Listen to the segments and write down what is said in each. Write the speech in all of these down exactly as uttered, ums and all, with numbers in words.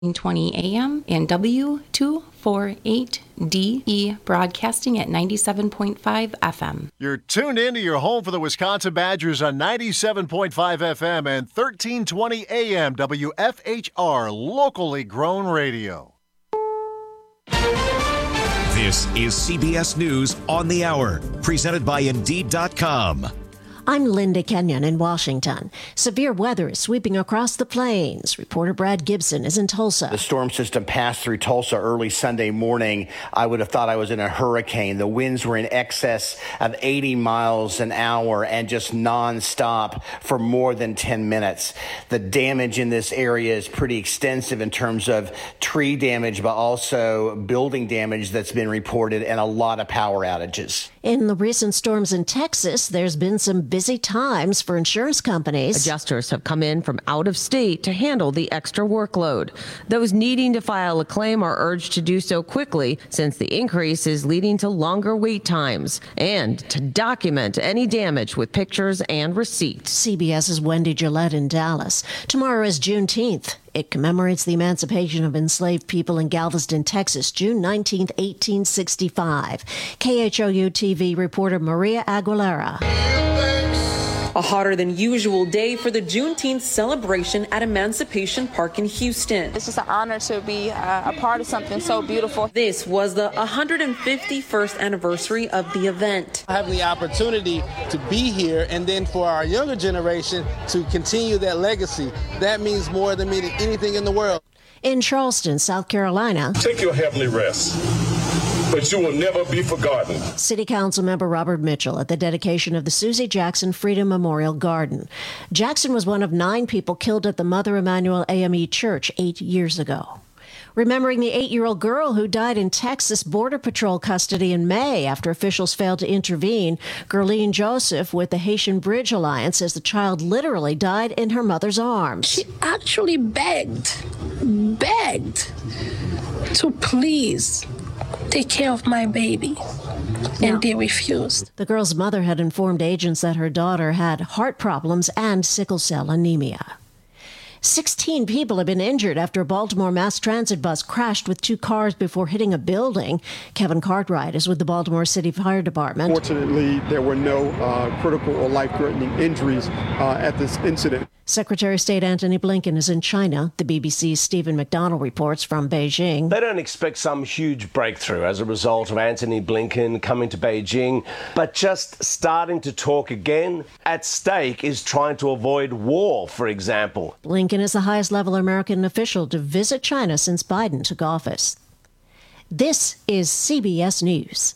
twenty A M and W two forty-eight D E broadcasting at ninety-seven point five F M. You're tuned in to your home for the Wisconsin Badgers on ninety-seven point five F M and thirteen twenty A M W F H R, locally grown radio. This is C B S News on the Hour, presented by Indeed dot com. I'm Linda Kenyon in Washington. Severe weather is sweeping across the plains. Reporter Brad Gibson is in Tulsa. The storm system passed through Tulsa early Sunday morning. I would have thought I was in a hurricane. The winds were in excess of eighty miles an hour and just nonstop for more than ten minutes. The damage in this area is pretty extensive in terms of tree damage, but also building damage that's been reported and a lot of power outages. In the recent storms in Texas, there's been some busy times for insurance companies. Adjusters have come in from out of state to handle the extra workload. Those needing to file a claim are urged to do so quickly, since the increase is leading to longer wait times, and to document any damage with pictures and receipts. CBS's Wendy Gillette in Dallas. Tomorrow is Juneteenth. It commemorates the emancipation of enslaved people in Galveston, Texas, June nineteenth, eighteen sixty-five. K H O U T V reporter Maria Aguilera. A hotter than usual day for the Juneteenth celebration at Emancipation Park in Houston. It's just an honor to be uh, a part of something so beautiful. This was the one hundred fifty-first anniversary of the event. Having the opportunity to be here, and then for our younger generation to continue that legacy, that means more than me than anything in the world. In Charleston, South Carolina. Take your heavenly rest, but you will never be forgotten. City Council member Robert Mitchell at the dedication of the Susie Jackson Freedom Memorial Garden. Jackson was one of nine people killed at the Mother Emanuel A M E Church eight years ago. Remembering the eight-year-old girl who died in Texas Border Patrol custody in May after officials failed to intervene, Gerline Joseph with the Haitian Bridge Alliance says the child literally died in her mother's arms. She actually begged, begged to please take care of my baby, and no. They refused. The girl's mother had informed agents that her daughter had heart problems and sickle cell anemia. Sixteen people have been injured after a Baltimore mass transit bus crashed with two cars before hitting a building. Kevin Cartwright is with the Baltimore City Fire Department. Fortunately, there were no uh, critical or life-threatening injuries uh, at this incident. Secretary of State Antony Blinken is in China. The B B C's Stephen McDonald reports from Beijing. They don't expect some huge breakthrough as a result of Antony Blinken coming to Beijing, but just starting to talk again. At stake is trying to avoid war, for example. Blinken is the highest-level American official to visit China since Biden took office. This is C B S News.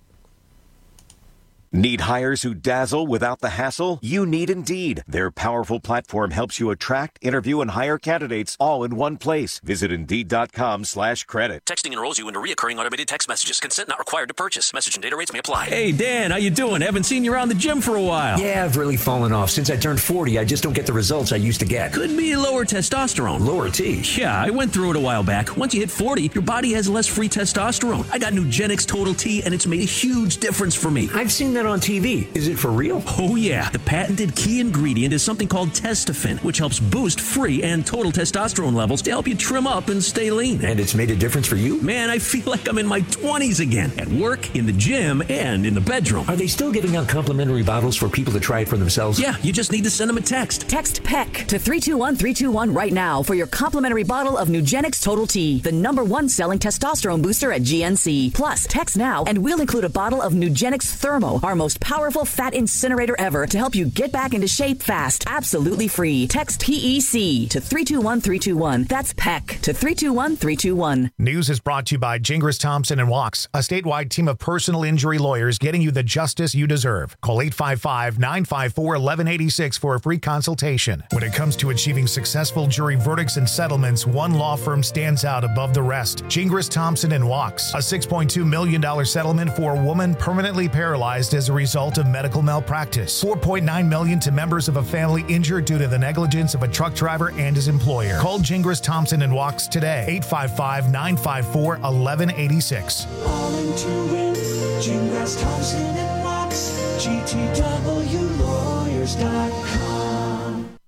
Need hires who dazzle without the hassle? You need Indeed. Their powerful platform helps you attract, interview, and hire candidates all in one place. Visit Indeed.com slash credit. Texting enrolls you into recurring automated text messages. Consent not required to purchase. Message and data rates may apply. Hey, Dan, how you doing? Haven't seen you around the gym for a while. Yeah, I've really fallen off. Since I turned forty, I just don't get the results I used to get. Could be lower testosterone. Lower T? Yeah, I went through it a while back. Once you hit forty, your body has less free testosterone. I got Nugenix Total T, and it's made a huge difference for me. I've seen that on T V. Is it for real? Oh, yeah. The patented key ingredient is something called Testofen, which helps boost free and total testosterone levels to help you trim up and stay lean. And it's made a difference for you? Man, I feel like I'm in my twenties again. At work, in the gym, and in the bedroom. Are they still giving out complimentary bottles for people to try it for themselves? Yeah, you just need to send them a text. Text P E C to three two one three two one right now for your complimentary bottle of Nugenix Total T, the number one selling testosterone booster at G N C. Plus, text now and we'll include a bottle of Nugenix Thermo, our most powerful fat incinerator ever, to help you get back into shape fast. Absolutely free. Text P E C to three two one three two one. That's P E C to three two one three two one. News is brought to you by Gingras Thompson and Walks, a statewide team of personal injury lawyers getting you the justice you deserve. Call eight five five, nine five four, one one eight six for a free consultation. When it comes to achieving successful jury verdicts and settlements, one law firm stands out above the rest. Gingras Thompson and Walks, a six point two million dollars settlement for a woman permanently paralyzed as a result of medical malpractice. four point nine million dollars to members of a family injured due to the negligence of a truck driver and his employer. Call Gingras Thompson and Walks today. eight five five, nine five four, one one eight six. All into win. Gingras Thompson and Walks. G T W lawyers dot com.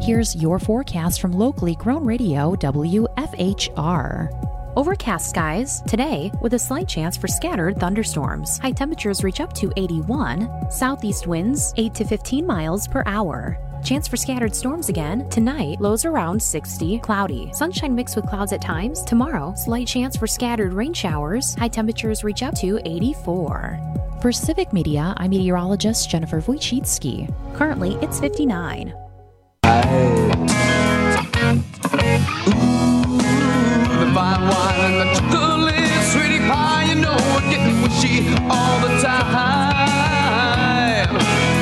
Here's your forecast from locally grown radio W F H R. Overcast skies today with a slight chance for scattered thunderstorms. High temperatures reach up to eighty-one. Southeast winds eight to fifteen miles per hour. Chance for scattered storms again tonight. Lows around sixty. Cloudy. Sunshine mixed with clouds at times. Tomorrow, slight chance for scattered rain showers. High temperatures reach up to eighty-four. For Civic Media, I'm meteorologist Jennifer Wojcicki. Currently, it's fifty-nine. The fine wine and the chocolate, sweetie pie, you know we're getting wishy all the time.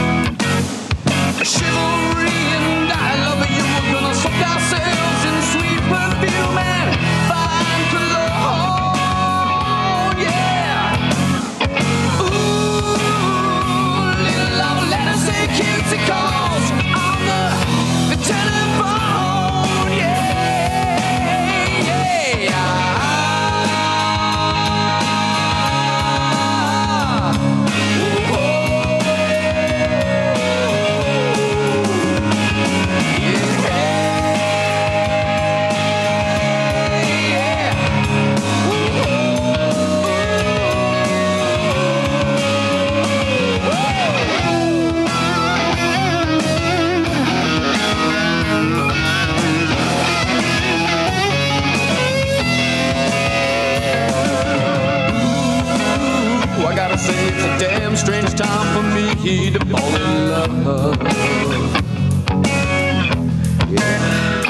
Chivalry and I love you, we're gonna soak ourselves in sweet perfume and fine cologne, yeah. Ooh, little love, let us say cutesy calls on the, the telephone, yeah. I gotta say it's a damn strange time for me to fall in love. Yeah.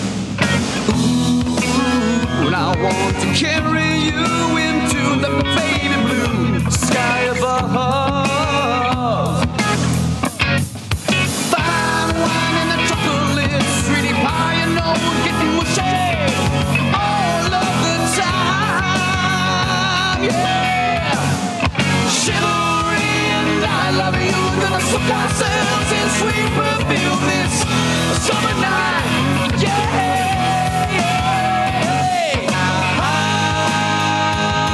Ooh, and I want to carry you into the baby blue sky above. Fine wine and the chocolate, sweetie pie, you know we're getting mushy all of the time, yeah. Chivalry and I love you, we're gonna soak ourselves in sweet perfume this summer night, yeah, yeah, yeah.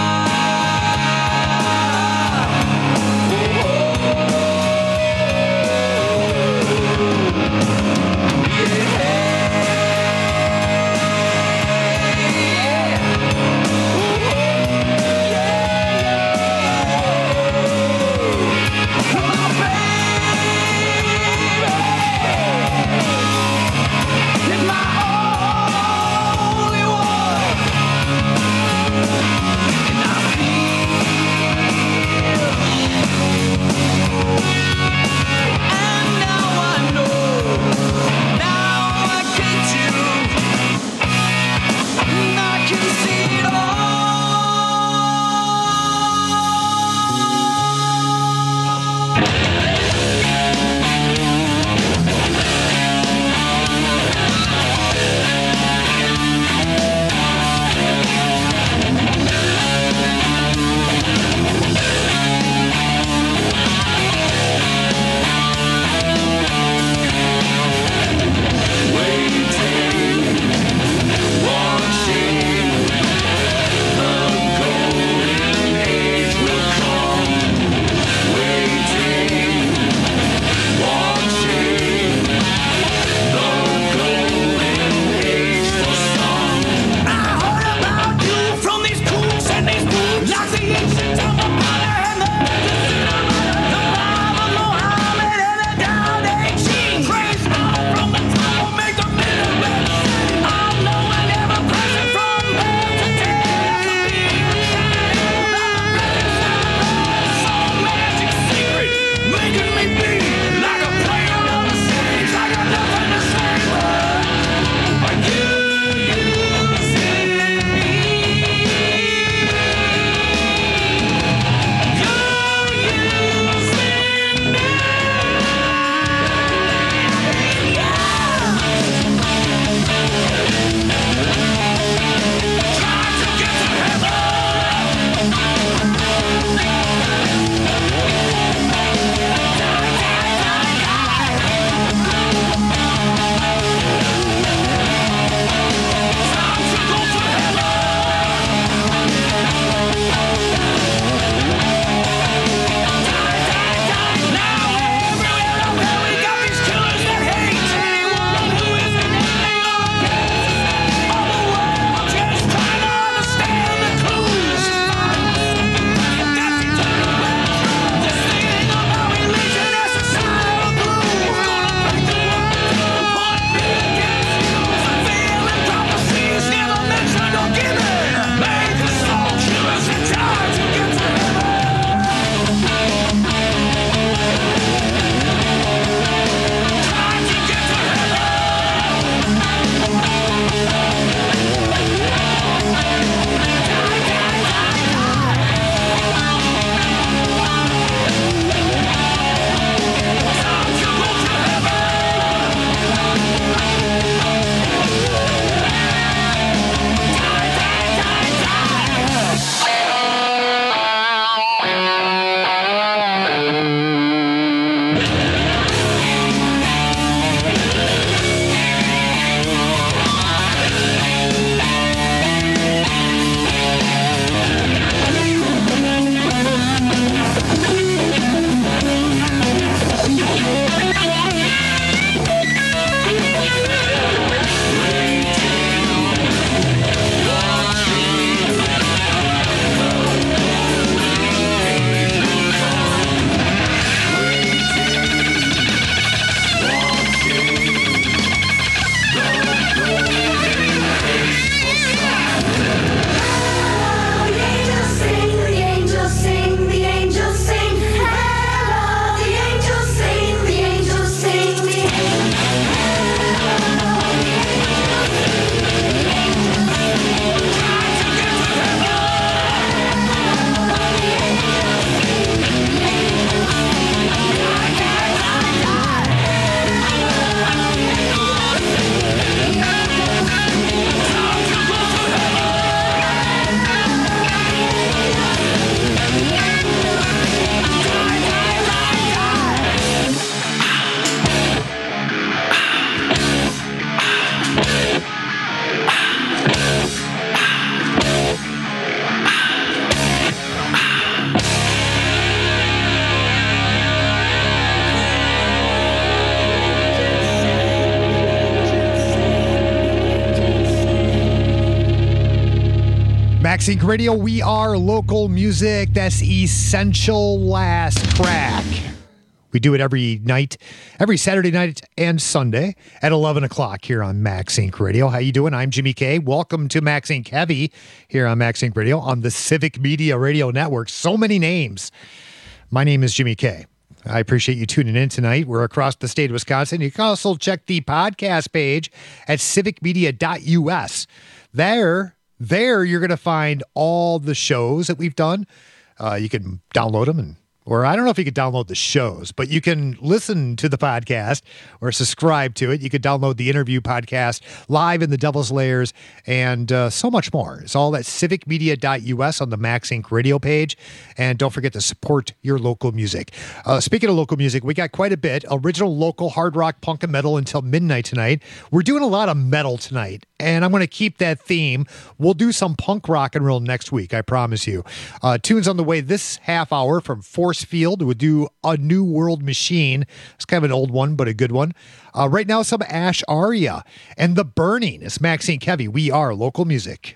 Maxink Radio, we are local music. That's Essential Last Track. We do it every night, every Saturday night and Sunday at eleven o'clock here on Maxink Radio. How you doing? I'm Jimmy K. Welcome to Maxink Heavy here on Maxink Radio on the Civic Media Radio Network. So many names. My name is Jimmy K. I appreciate you tuning in tonight. We're across the state of Wisconsin. You can also check the podcast page at civic media dot U S. There, there you're going to find all the shows that we've done. Uh, you can download them and Or I don't know if you could download the shows, but you can listen to the podcast or subscribe to it. You could download the interview podcast live in the Devil's Layers and uh, so much more. It's all at civic media dot U S on the Maxink Radio page. And don't forget to support your local music. Uh, speaking of local music, we got quite a bit. Original local hard rock, punk, and metal until midnight tonight. We're doing a lot of metal tonight, and I'm going to keep that theme. We'll do some punk rock and roll next week, I promise you. Uh, tunes on the way this half hour from four Field would do A New World Machine. It's kind of an old one, but a good one. Uh, right now, some Ash Aria and The Burning. It's Maxink Heavy. We are local music.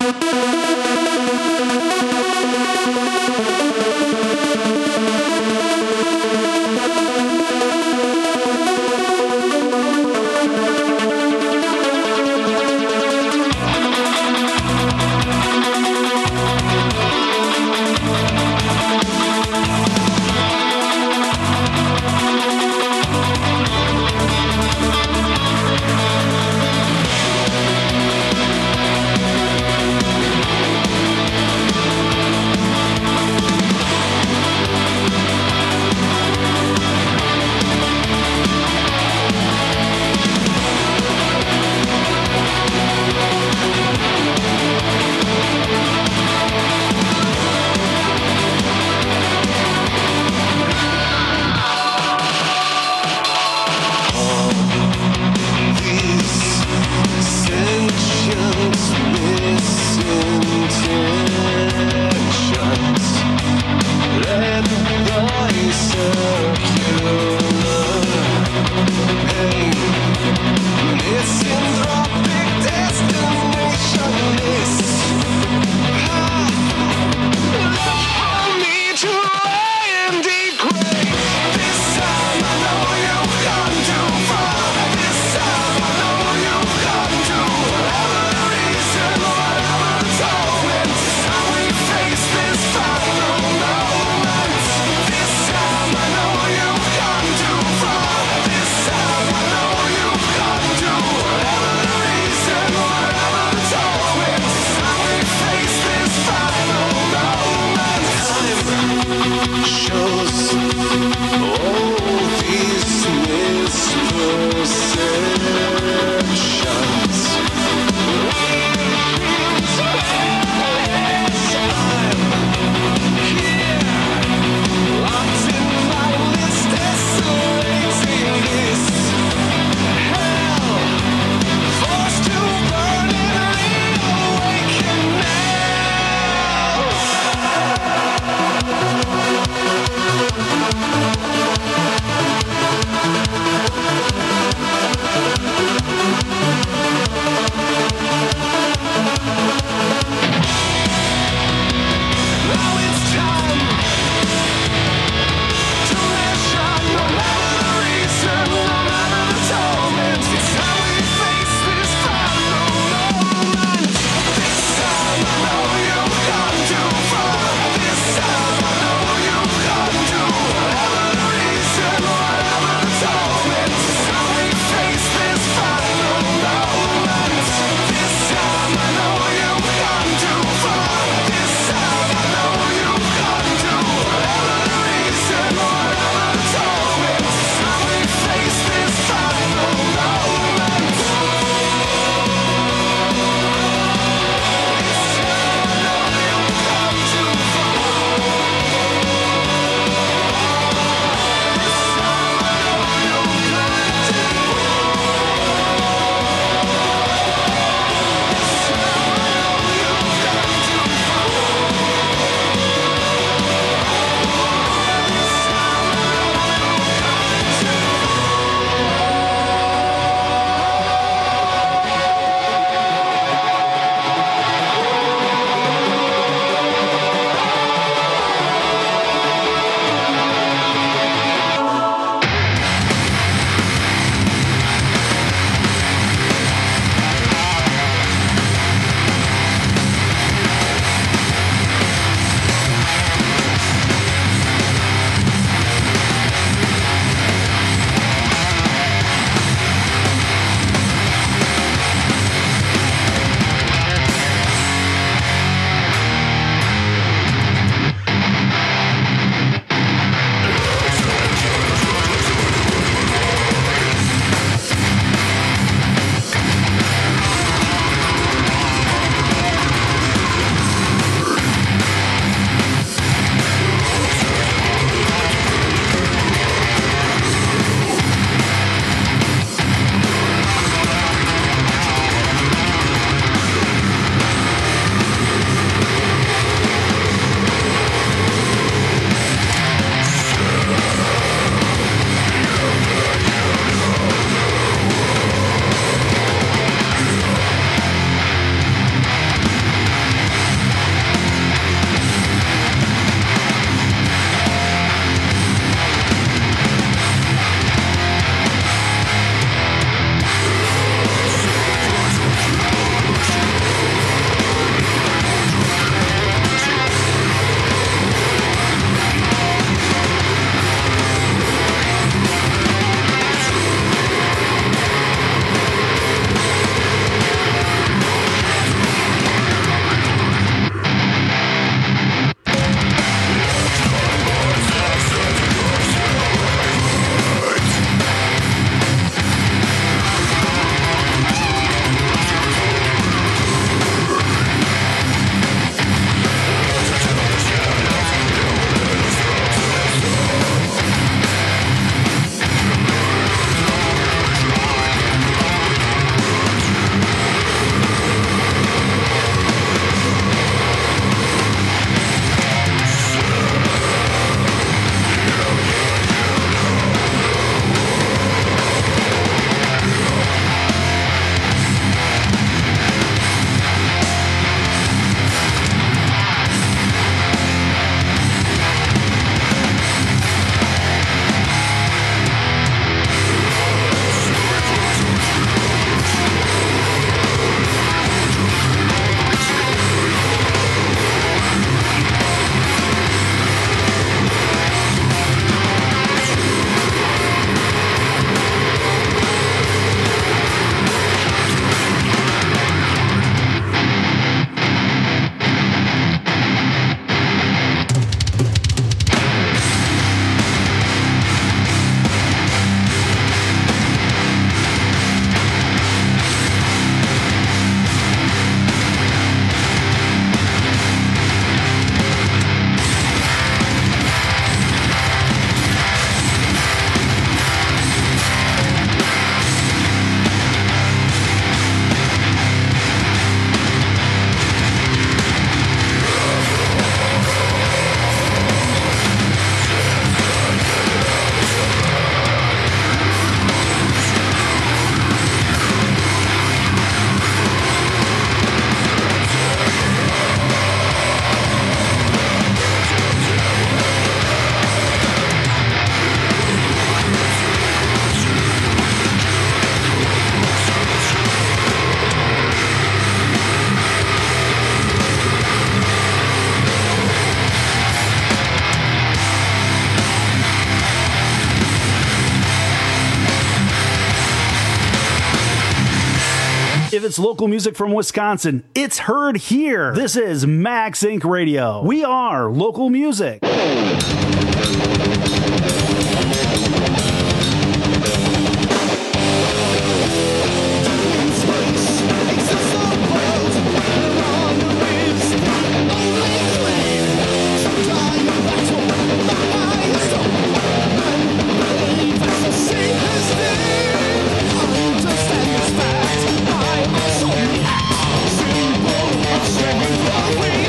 If it's local music from Wisconsin, it's heard here. This is Max Incorporated. Radio. We are local music.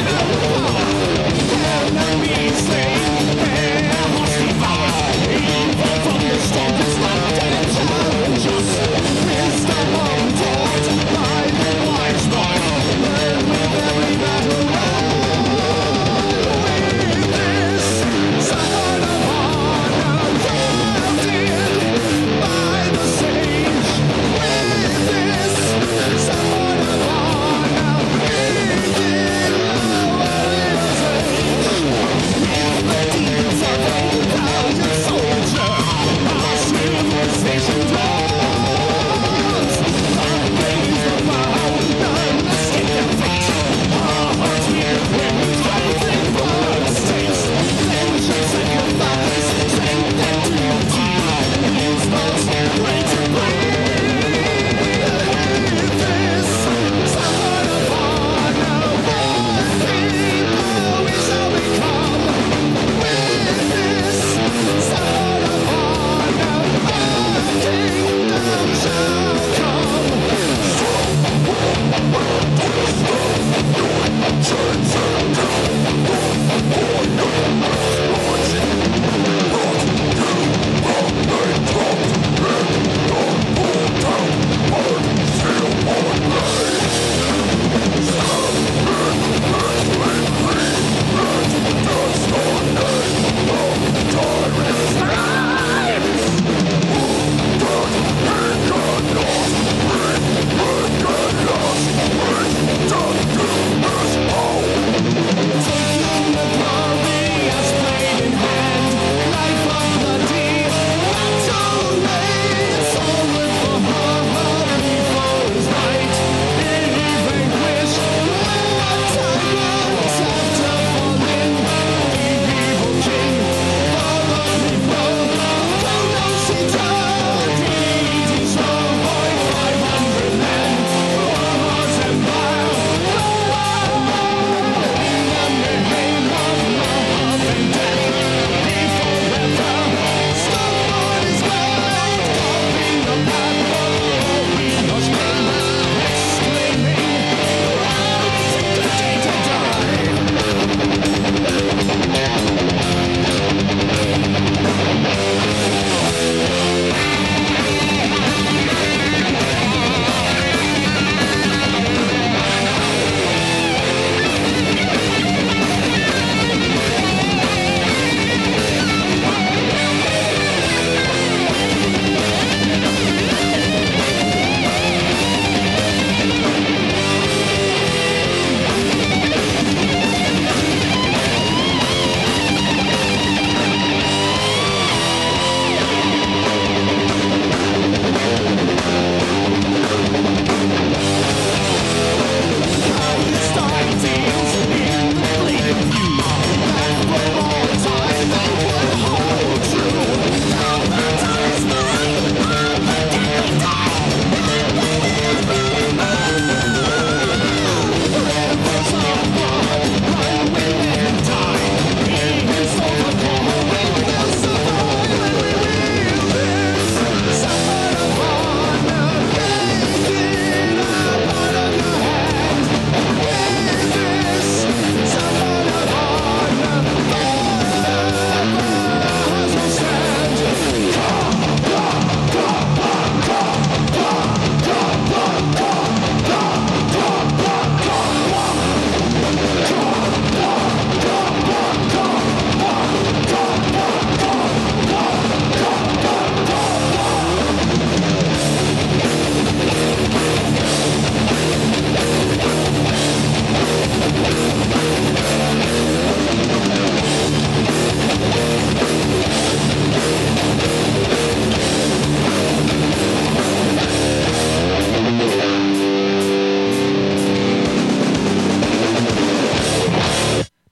Enemy slain, hostile,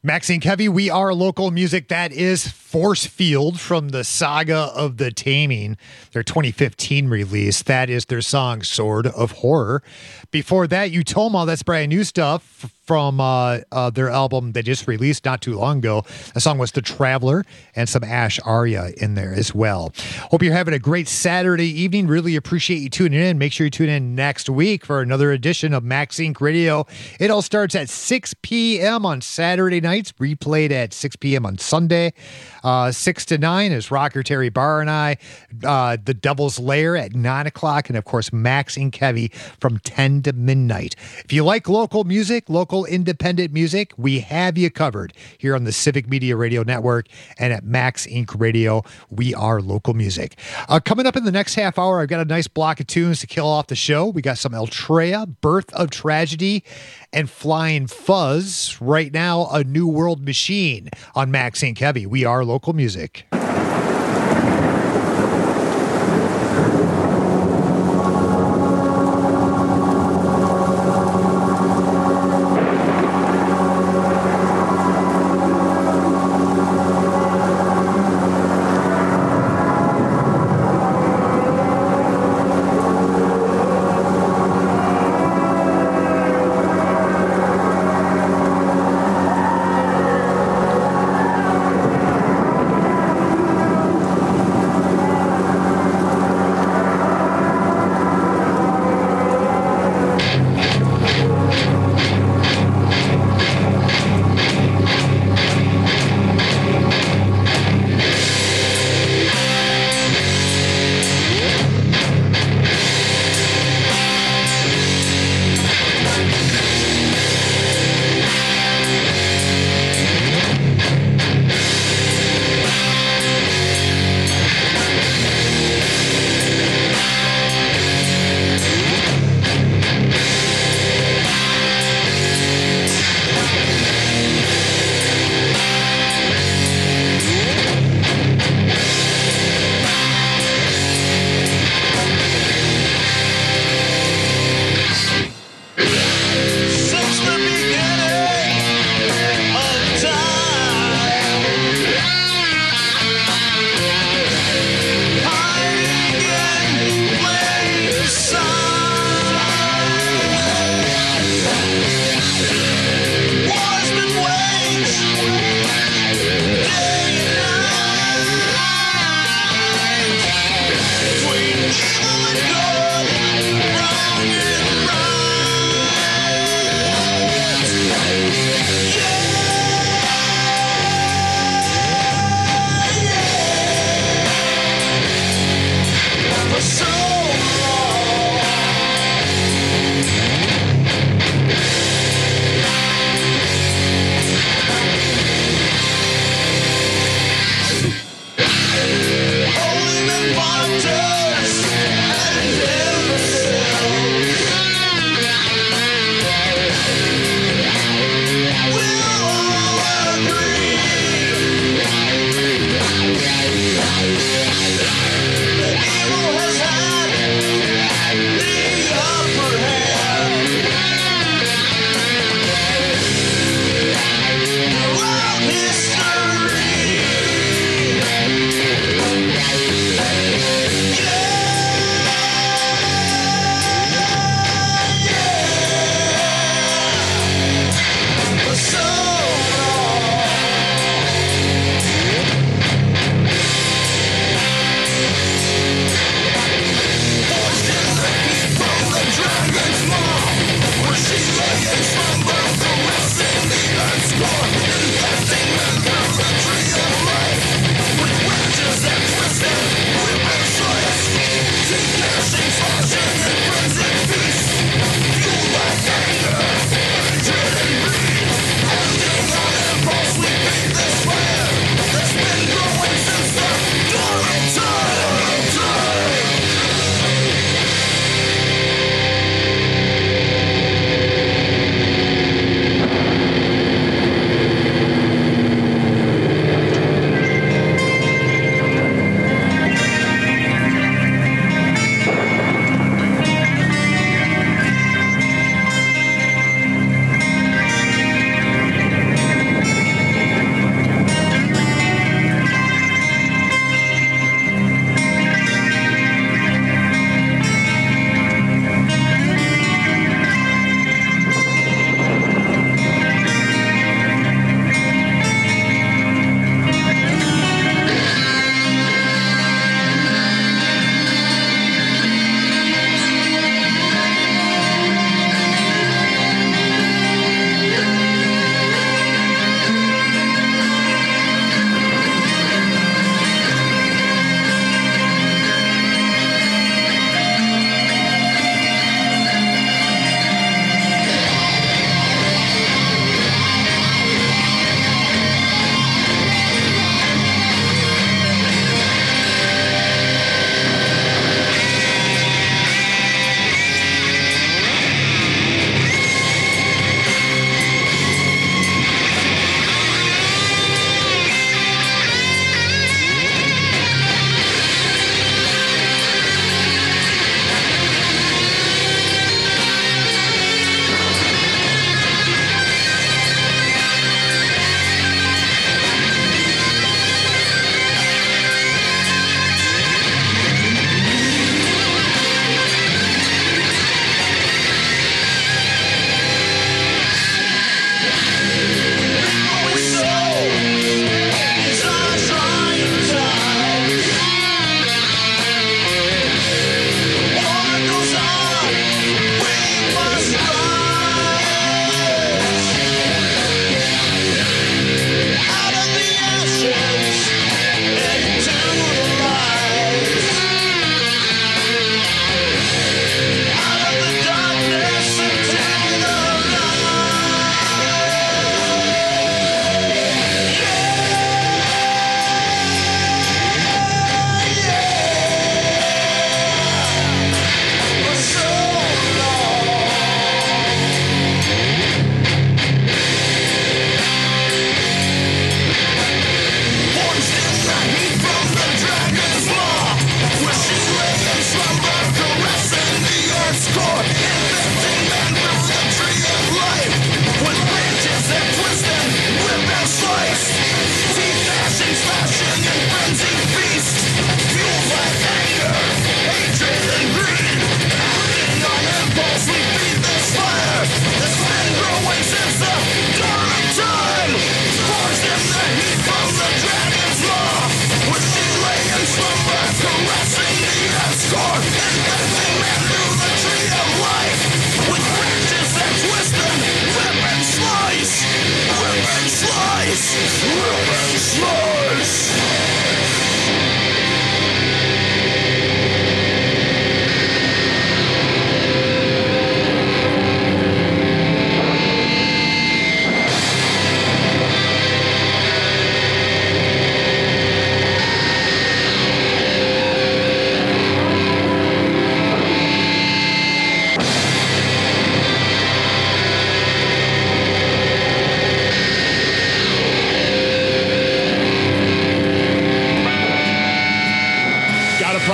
Maxine Kevy, we are local music. That is Force Field from the Saga of the Taming, their twenty fifteen release. That is their song Sword of Horror. Before that, Utoma, that's brand new stuff from uh, uh, their album they just released not too long ago. The song was The Traveler, and some Ash Arya in there as well. Hope you're having a great Saturday evening. Really appreciate you tuning in. Make sure you tune in next week for another edition of Max Inc Radio. It all starts at six p.m. on Saturday nights, replayed at six p.m. on Sunday. Uh, six to nine is Rocker Terry Barr and I. Uh, the Devil's Lair at nine o'clock. And, of course, Max and Kevy from ten to midnight. If you like local music, local independent music, we have you covered here on the Civic Media Radio Network and at Max Inc Radio. We are local music. Uh, coming up in the next half hour, I've got a nice block of tunes to kill off the show. We got some Eltrea, Birth of Tragedy, and Flying Fuzz. Right now, A New World Machine on Max Inc Heavy. We are local music.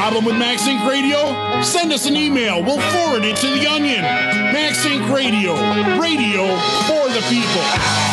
Problem with MaxInc Radio? Send us an email. We'll forward it to the Onion. MaxInc Radio. Radio for the people.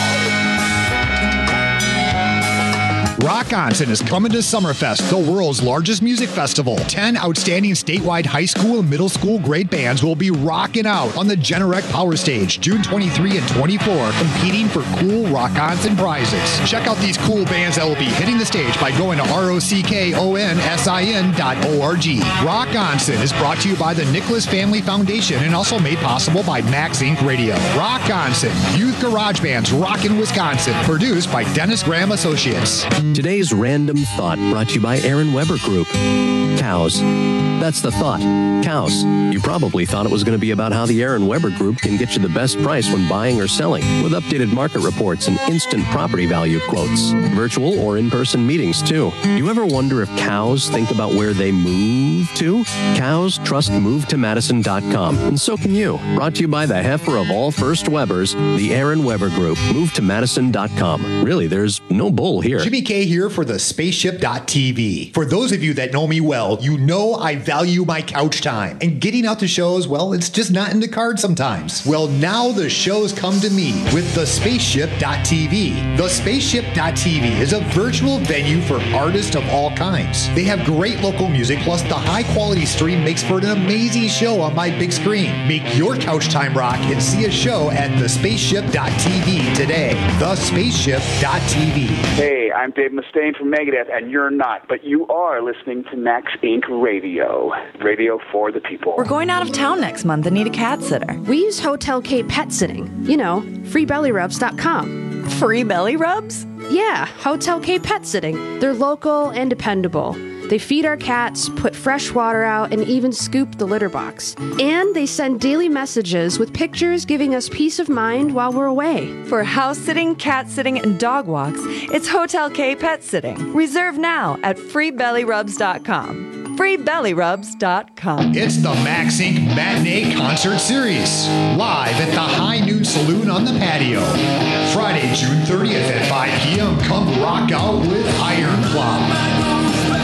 Rock Onsen is coming to Summerfest, the world's largest music festival. Ten outstanding statewide high school and middle school grade bands will be rocking out on the Generac Power Stage June twenty-third and twenty-fourth, competing for cool Rock Onsen prizes. Check out these cool bands that will be hitting the stage by going to R O C K O N S I N dot O R G. Rock Onsen is brought to you by the Nicholas Family Foundation and also made possible by MaxInc Radio. Rock Onsen, youth garage bands rockin' Wisconsin, produced by Dennis Graham Associates. Today's Random Thought brought to you by Aaron Weber Group. Cows. That's the thought. Cows. You probably thought it was going to be about how the Aaron Weber Group can get you the best price when buying or selling, with updated market reports and instant property value quotes. Virtual or in-person meetings, too. Do you ever wonder if cows think about where they move to? Cows trust move to madison dot com, and so can you. Brought to you by the heifer of all First Webers, the Aaron Weber Group. move to madison dot com. Really, there's no bull here. Jimmy K here for the spaceship dot T V. For those of you that know me well, you know I value my couch time. And getting out to shows, well, it's just not in the cards sometimes. Well, now the shows come to me with the spaceship dot T V. The spaceship dot T V is a virtual venue for artists of all kinds. They have great local music, plus the high-quality stream makes for an amazing show on my big screen. Make your couch time rock and see a show at the spaceship dot T V today. the spaceship dot T V. Hey, I'm Dave Mustaine from Megadeth, and you're not, but you are listening to MaxInc Radio. Radio for the people. We're going out of town next month and need a cat sitter. We use Hotel K Pet Sitting. You know, free belly rubs dot com. Free belly rubs? Yeah, Hotel K Pet Sitting. They're local and dependable. They feed our cats, put fresh water out, and even scoop the litter box. And they send daily messages with pictures giving us peace of mind while we're away. For house sitting, cat sitting, and dog walks, it's Hotel K Pet Sitting. Reserve now at free belly rubs dot com. free belly rubs dot com. It's the MaxInc Matinee Concert Series, live at the High Noon Saloon on the patio. Friday, June thirtieth at five p.m. Come rock out with Iron Cloud.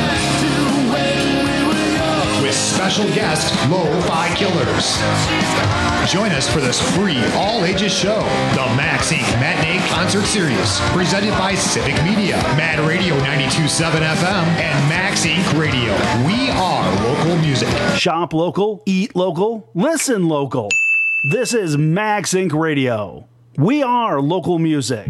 With special guest, Lo-Fi Killers. Join us for this free all-ages show, the MaxInc Matinee Concert Series, presented by Civic Media, Mad Radio ninety-two point seven F M, and MaxInc Radio. We are local music. Shop local, eat local, listen local. This is MaxInc Radio. We are local music.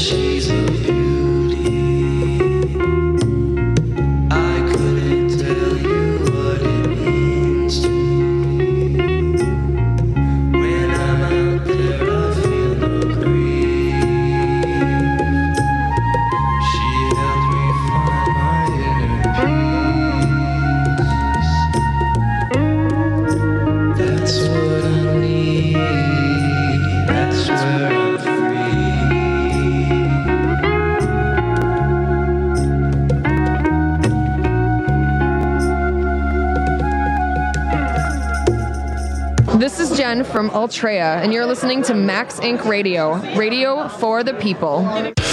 she's a beauty. I couldn't tell you what it means to me. When I'm out there, I feel no grief. She helped me find my inner peace. That's what I need. That's where I'm free. This is Jen from Ultrea, and you're listening to Max Inc Radio, radio for the people.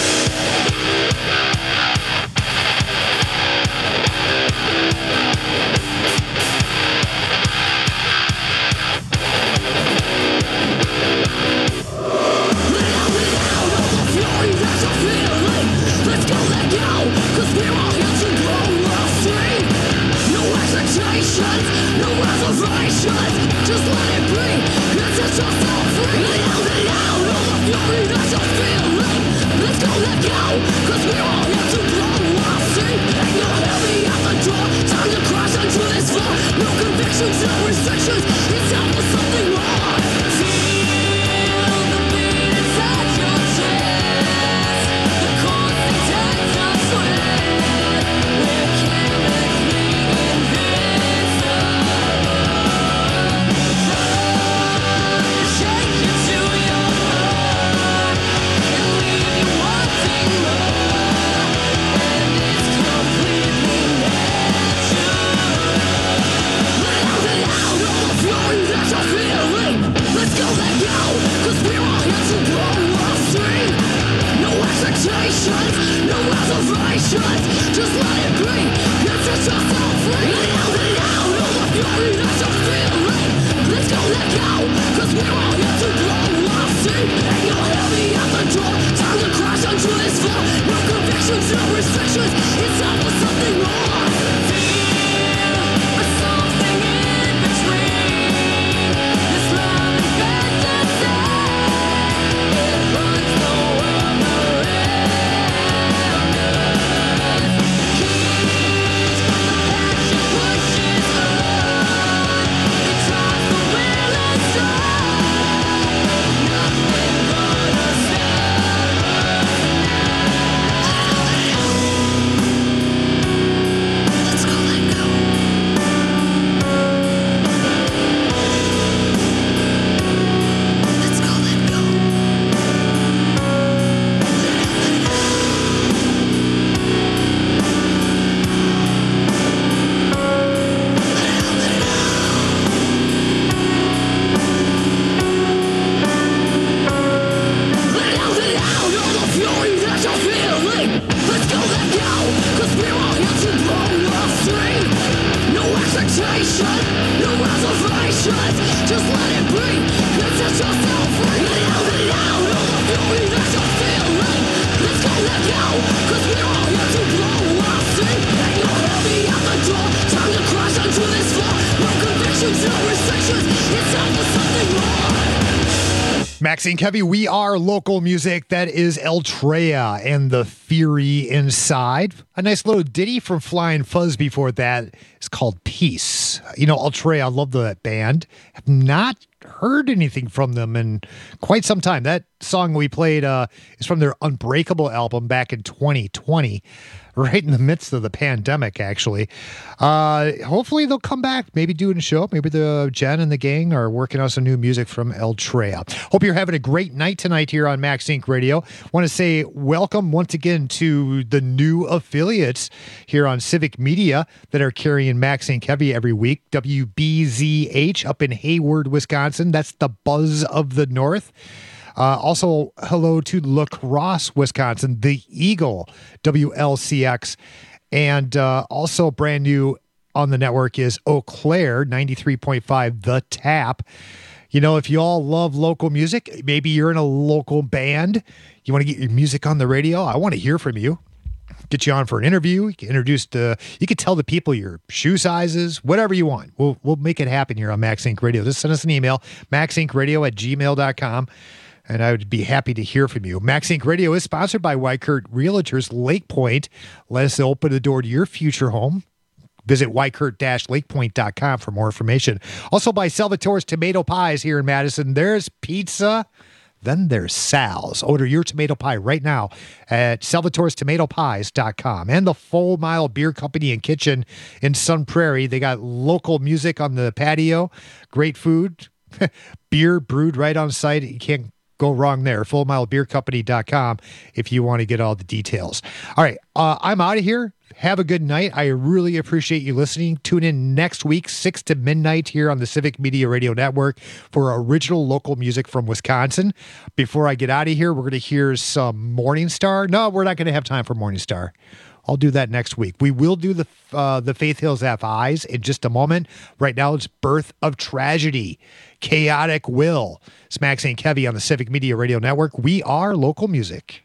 Let's go, let go, 'cause we're all here to grow up free. No hesitations, no reservations, just let it be, and set yourself free. Let out, let out, all the fury that you're feeling. Let's go, let go, 'cause we're all here to grow up free. Ain't no heavy at the door, time to crash onto this floor. No convictions, no restrictions, it's time for something more. Feel the beat inside your chest, the chords that take the sweat. We're chemically invincible. Shake you to your heart and leave you wanting more. And it's completely natural. Let out, let out all the fury that you're feeling. Let's go, let go, 'cause we're all here to grow up free. No expectations, no reservations, just let it be, and set yourself free. Let out, let out all the fury that you're feeling. Let's go, let go, 'cause we're all here to grow up free. Ain't no heavy at the door, time to crash onto this floor. No convictions, no restrictions, it's time for something more. Feel for something in between. This love and fantasy, it runs the world around us. Keeps the passion pushes on. It tries to will us stop. Nothing gonna stop us now. Let's go, let go. Let's go, let go. Let out, let out all the fury that you're feeling. Let's go, let go, 'cause we're all here to grow up free. No expectation, no reservations, just let it be, and set yourself free. Let out, let out all the fury that you're feeling. Let's go, let go, 'cause we're all here to grow up free. Ain't no heavy at the door, time to crash onto this floor. No convictions, no restrictions, it's time for something more. Maxine Kevy, we are local music. That is Ultrea and the Fury Inside. A nice little ditty from Flying Fuzz before that is called Peace. You know, Ultrea, I love that band. Have not heard anything from them in quite some time. That song we played uh, is from their Unbreakable album back in twenty twenty. Right in the midst of the pandemic, actually. Uh, hopefully they'll come back, maybe doing a show. Maybe the Jen and the gang are working on some new music from Ultrea. Hope you're having a great night tonight here on Max Inc Radio. Want to say welcome once again to the new affiliates here on Civic Media that are carrying Max Inc Heavy every week. W B Z H up in Hayward, Wisconsin. That's the buzz of the North. Uh, also, hello to La Crosse, Wisconsin, The Eagle, W L C X. And uh, also brand new on the network is Eau Claire, ninety-three point five, The Tap. You know, if you all love local music, maybe you're in a local band, you want to get your music on the radio, I want to hear from you. Get you on for an interview. You can introduce the, you can tell the people your shoe sizes, whatever you want. We'll we'll make it happen here on Max Inc Radio. Just send us an email, maxinkradio at gmail dot com. and I would be happy to hear from you. Max Inc Radio is sponsored by Weichert Realtors Lake Point. Let us open the door to your future home. Visit weichert dash lakepoint dot com for more information. Also by Salvatore's Tomato Pies here in Madison. There's pizza, then there's Sal's. Order your tomato pie right now at salvatores tomato pies dot com. And the Full Mile Beer Company and Kitchen in Sun Prairie. They got local music on the patio, great food, beer brewed right on site. You can't go wrong there. full mile beer company dot com if you want to get all the details. All right, uh, I'm out of here. Have a good night. I really appreciate you listening. Tune in next week, six to midnight here on the Civic Media Radio Network for original local music from Wisconsin. Before I get out of here, we're going to hear some Morning Star. No, we're not going to have time for Morning Star. I'll do that next week. We will do the uh, the Faith Hills Have Eyes in just a moment. Right now, it's Birth of Tragedy, Chaotic Will. It's Max and Kevy on the Civic Media Radio Network. We are local music.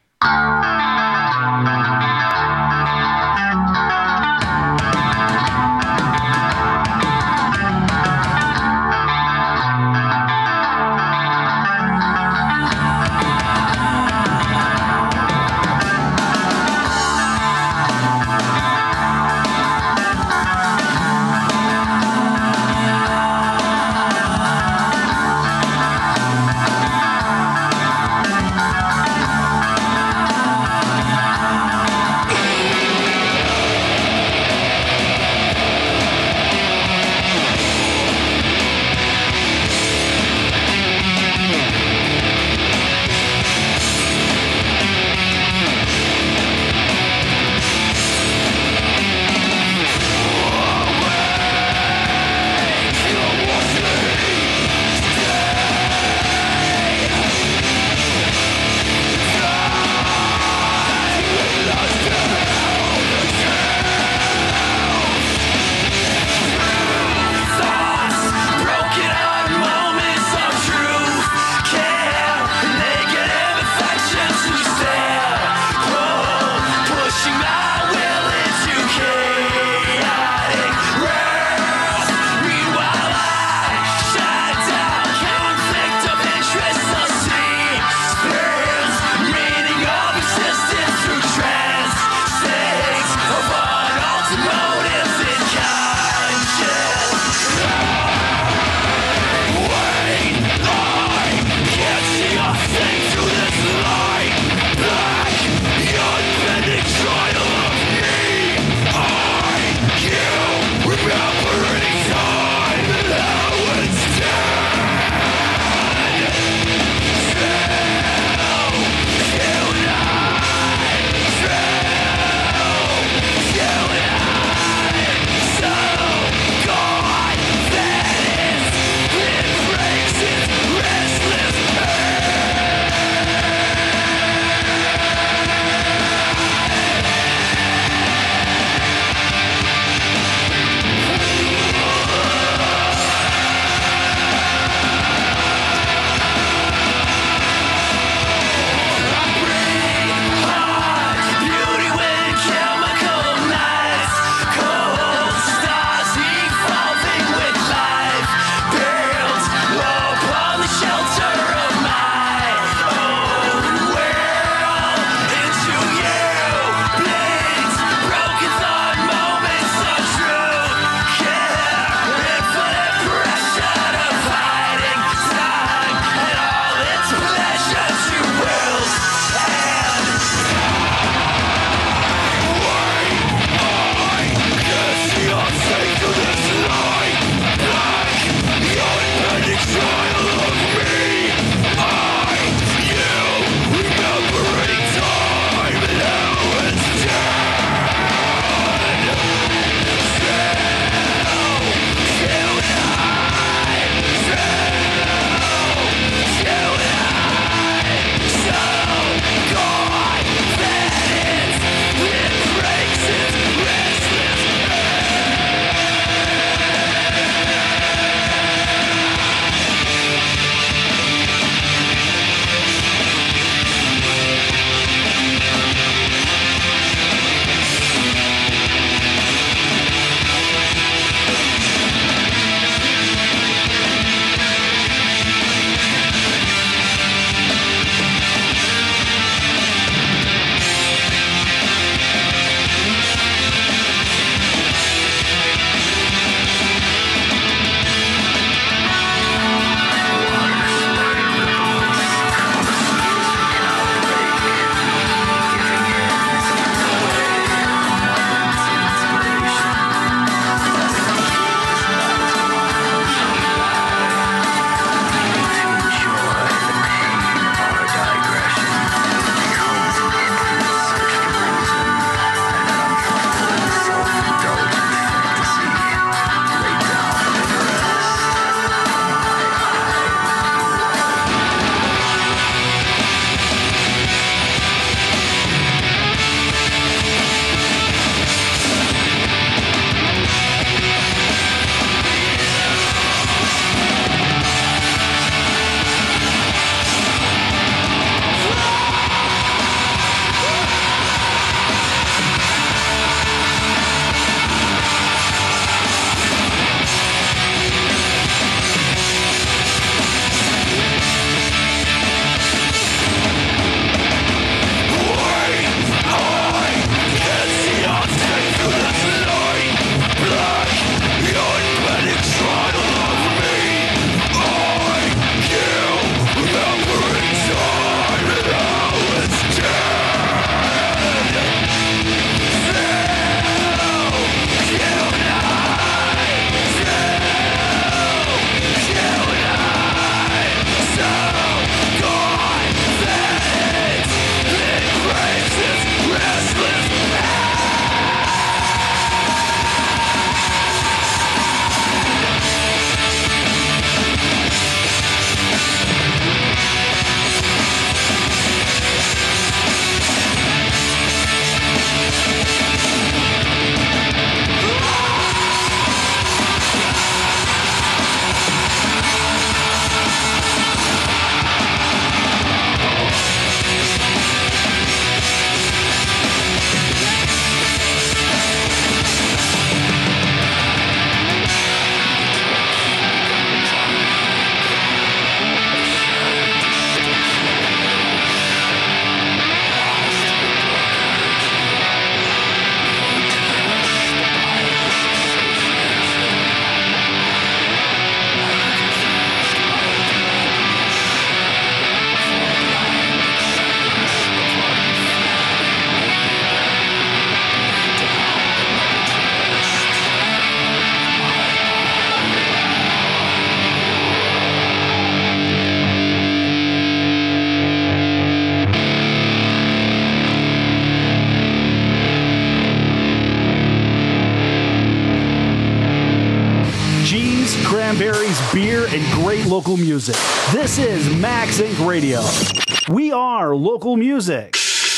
cranberries, beer, and great local music. This is Max Incorporated. Radio. We are local music.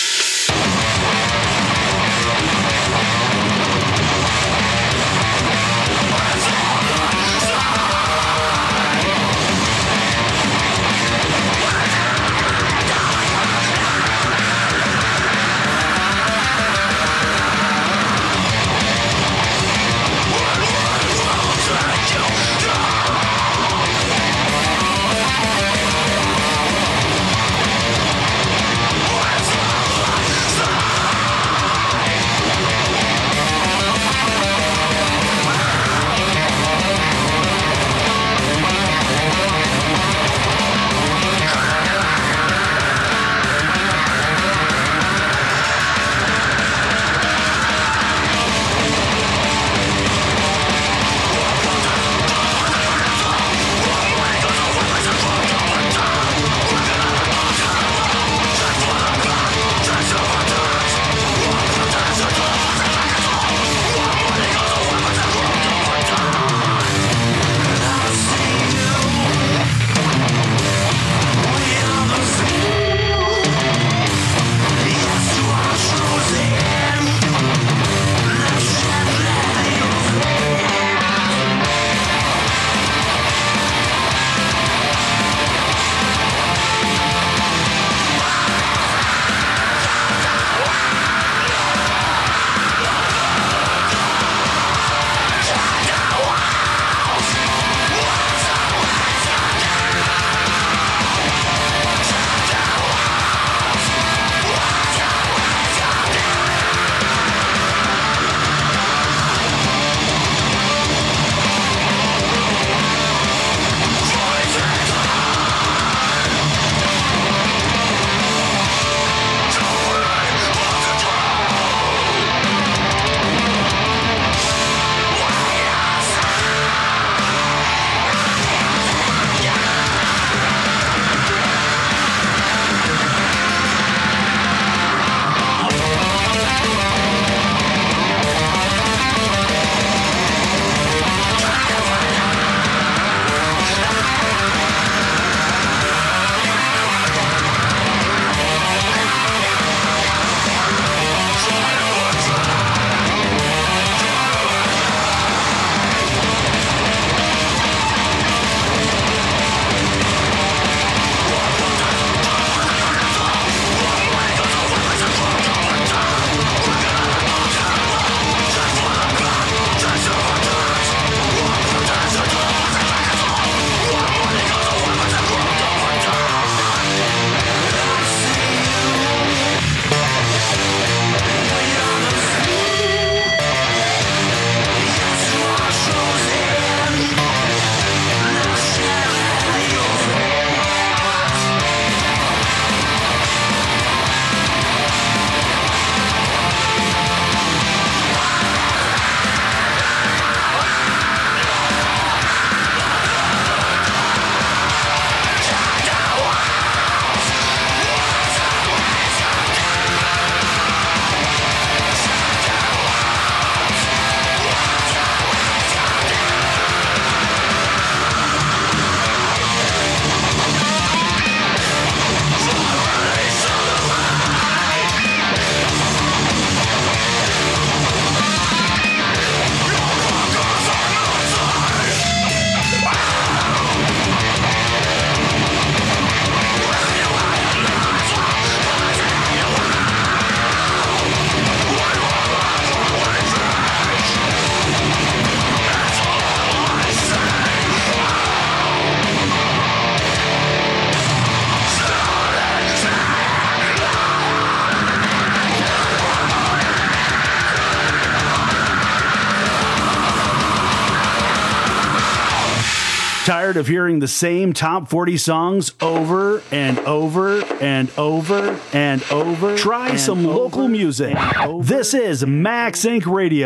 Tired of hearing the same top forty songs over and over and over and over? Try some local music. This is Max Incorporated. Radio.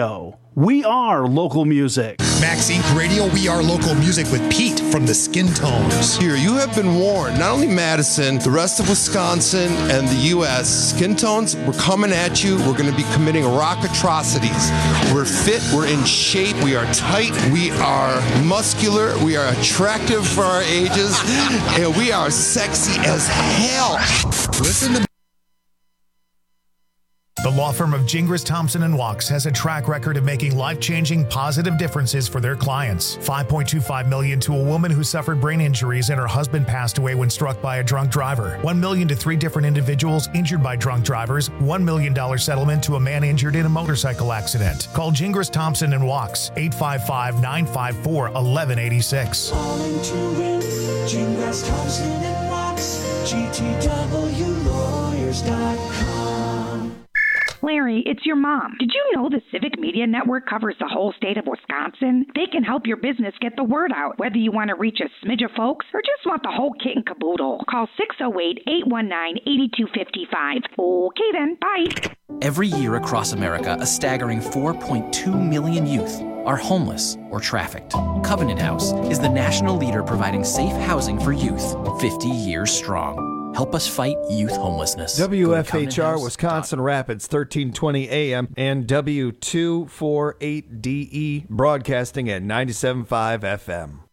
We are local music. Max Incorporated. Radio, we are local music with Pete from the Skin Tones. Here, you have been warned. Not only Madison, the rest of Wisconsin and the U S Skin Tones, we're coming at you. We're going to be committing rock atrocities. We're fit. We're in shape. We are tight. We are muscular. We are attractive for our ages. And we are sexy as hell. Listen to The law firm of Gingras, Thompson and Walks has a track record of making life-changing positive differences for their clients. five point two five million dollars to a woman who suffered brain injuries and her husband passed away when struck by a drunk driver. one million dollars to three different individuals injured by drunk drivers. one million dollars settlement to a man injured in a motorcycle accident. Call Gingras, Thompson and Walks, eight five five, nine five four, one one eight six. Calling to win, Gingras, Thompson and Walks, G T W lawyers dot com. Larry, it's your mom. Did you know the Civic Media Network covers the whole state of Wisconsin? They can help your business get the word out, whether you want to reach a smidge of folks or just want the whole kit and caboodle. Call six oh eight, eight one nine, eight two five five. Okay then, bye. Every year across America, a staggering four point two million youth are homeless or trafficked. Covenant House is the national leader providing safe housing for youth, fifty years strong. Help us fight youth homelessness. W F H R Wisconsin Rapids, thirteen twenty A M and W two forty-eight D E broadcasting at ninety-seven point five F M.